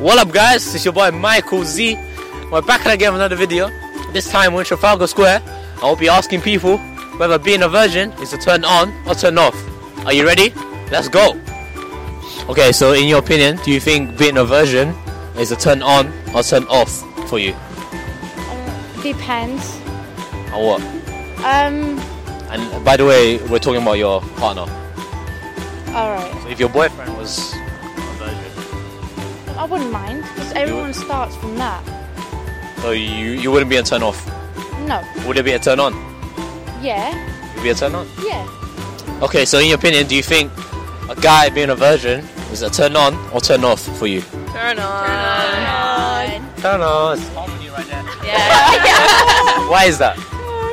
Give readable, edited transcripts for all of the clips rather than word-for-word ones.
What up, guys? It's your boy Michael Z. We're back again with another video. This time we're in Trafalgar Square. I will be asking people whether being a virgin is a turn on or turn off. Are you ready? Let's go. Okay, so in your opinion, do you think being a virgin is a turn on or turn off for you? Depends. On what? Um. And by the way, we're talking about your partner. Alright. So if your boyfriend was a virgin, I wouldn't mind, because everyone starts from that. so you wouldn't be a turn off. No. Would it be a turn on? Yeah. Would it be a turn on? Yeah. Okay, so in your opinion, do you think a guy being a virgin is a turn on or turn off for you? Turn on. Turn on. It's harmony right there. Yeah. Why is that?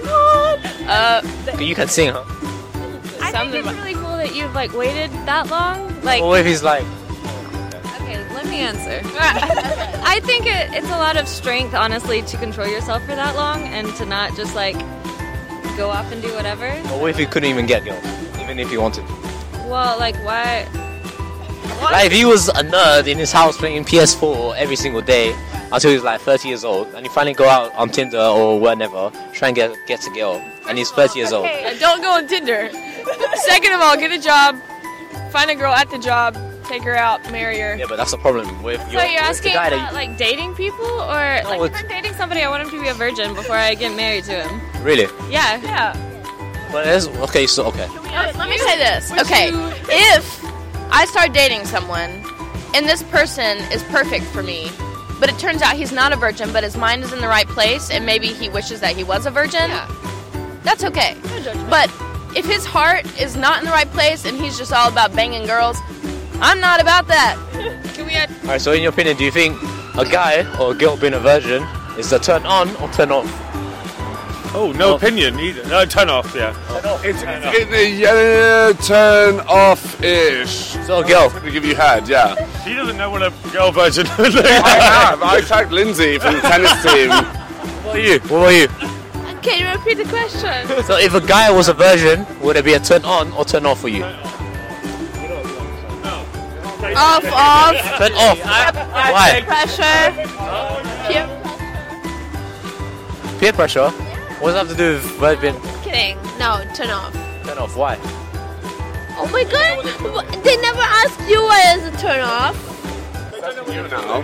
Turn on. You can sing, huh? I think it's really cool that you've waited that long. What if he's like? Okay, let me answer. I think it's a lot of strength, honestly, to control yourself for that long and to not just go off and do whatever. Or what if he couldn't even get girls, even if he wanted? Well, why? Like if he was a nerd in his house playing PS4 every single day until he's 30 years old, and he finally go out on Tinder or whatever, try and get a girl, and he's 30 years old. Don't go on Tinder. Second of all, get a job. Find a girl at the job. Take her out. Marry her. Yeah, but that's the problem. With So you're asking about dating people, or No, if I'm dating somebody, I want him to be a virgin before I get married to him. Really? Yeah. But there's okay. Let me say this. Okay, if I start dating someone and this person is perfect for me, but it turns out he's not a virgin, but his mind is in the right place, and maybe he wishes that he was a virgin, that's okay. But if his heart is not in the right place and he's just all about banging girls, I'm not about that. Alright, so in your opinion, do you think a guy or a girl being a virgin is a turn on or turn off? Oh, no opinion either. No, turn off, yeah. It's turn off-ish. So a girl. To give you head, yeah. She doesn't know what a girl virgin is. I have. I tagged Lindsay from the tennis team. What about you? Can you repeat the question? So if a guy was a virgin, would it be a turn on or turn off for you? Off. Turn off. Why? Pressure. Peer pressure? What does that have to do with virgin? Kidding. No, turn off. Turn off. Why? Oh my god. They never asked you why is a turn off. You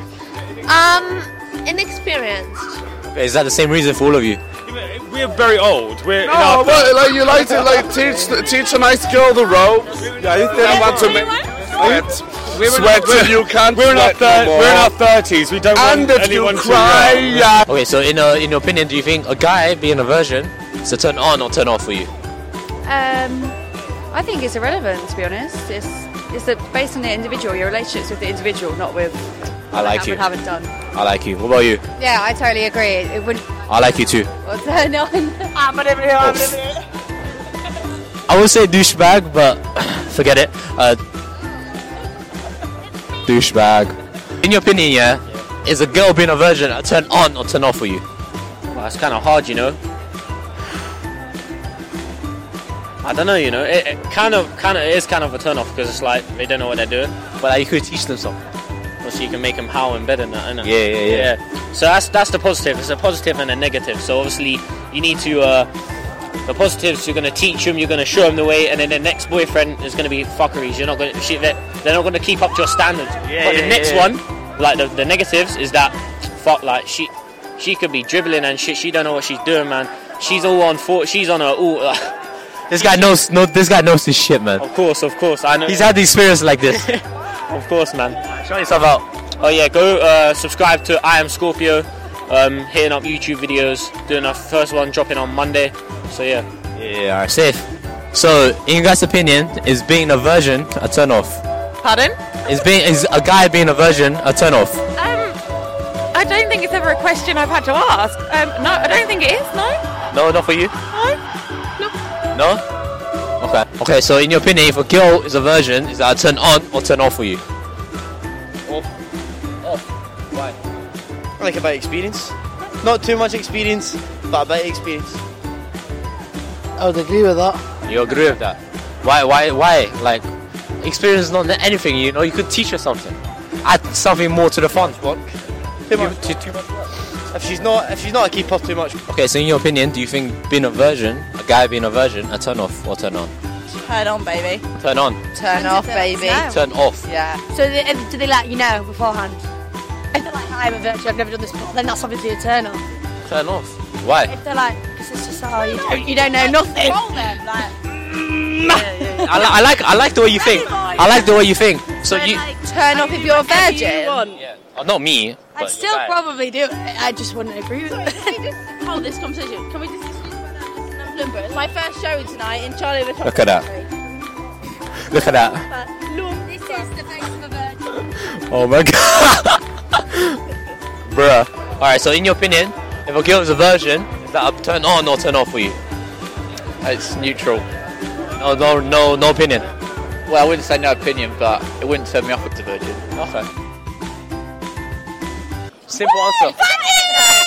know. Inexperienced. Okay, is that the same reason for all of you? We're very old. We're Oh, but you like to teach a nice girl the ropes. Yeah, you don't want to make sweat till you can't. We're in our sweat no more. we're in our 30s. We don't And want if you anyone cry, to. yeah. Okay, so in your opinion, do you think a guy being a virgin is a turn on or turn off for you? I think it's irrelevant, to be honest. It's based on the individual, your relationships with the individual, not with I like you. haven't done. I like you. What about you? Yeah, I totally agree. It wouldn't. I like you too. Well, turn on. I would say douchebag, but forget it. Douchebag. In your opinion, yeah, is a girl being a virgin a turn on or turn off for you? Well, it's kind of hard, you know. I don't know, you know. It is kind of a turn off because it's they don't know what they're doing. But you could teach them something. Well, so you can make them howl in bed and that, innit? Yeah. So that's the positive. It's a positive and a negative. So obviously you need to. The positives, you're going to teach them, you're going to show them the way, and then the next boyfriend is going to be fuckeries. You're not going to. They're not going to keep up to your standards. But the next one, the negatives, is that she could be dribbling and shit. She don't know what she's doing, man. She's all on foot. She's on her. This guy knows. This guy knows his shit, man. Of course. I know. He's had the experience like this. Of course, man. Show yourself out. Oh yeah, go subscribe to I Am Scorpio. Hitting up YouTube videos. Doing our first one, dropping on Monday. So yeah. Yeah, alright, safe. So, in your guys' opinion, is being a virgin a turn off? Pardon? Is a guy being a virgin a turn off? I don't think it's ever a question I've had to ask. No, I don't think it is. No. No, not for you. No. Okay. So, in your opinion, if a girl is a virgin, is that a turn on or turn off for you? Off. Why? I like about experience. Not too much experience, but a bit of experience. I would agree with that. You agree with that? Why? Like, experience is not anything, you know. You could teach her something. add something more to the fun. What? Too much. Too much. If she's not a keeper, too much. Okay, so in your opinion, do you think being a virgin, a guy being a virgin, a turn off or turn on? Turn on, baby. Turn on. Turn off, baby. No. Turn off. Yeah. So do they let you know beforehand? If they're like, I'm a virgin, I've never done this before, then that's obviously a turn off. Turn off. Why? If they're like, because it's just, oh, you don't know nothing. I like the way you think. I like the way you think. So you Turn off if you're a virgin. yeah. Oh, not me. I'd but still the guy. probably do it. I just wouldn't agree with it. Can we just hold this conversation? Can we just discuss about that? It's my first show tonight in Charlie the Chocolate Look at that. Factory. Look at that. This is the face of a virgin. Oh my god. Bruh. Alright, so in your opinion, if a girl is a virgin, is that a turn on or turn off for you? It's neutral. No opinion. Well, I wouldn't say no opinion, but it wouldn't turn me off if it's a virgin. Okay. Simple answer.